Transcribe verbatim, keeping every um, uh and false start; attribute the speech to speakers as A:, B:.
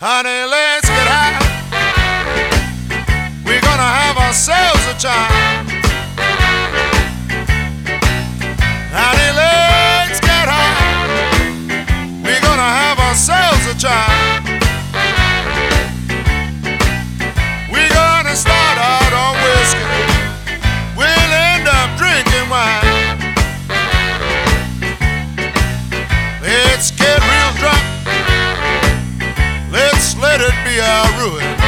A: Honey, let's get high. We're gonna have ourselves a time. Honey, let's get high. We're gonna have ourselves a time. We're gonna start out on whiskey. We'll end up drinking wine. Let's get real drunk. Let's let it be our ruin.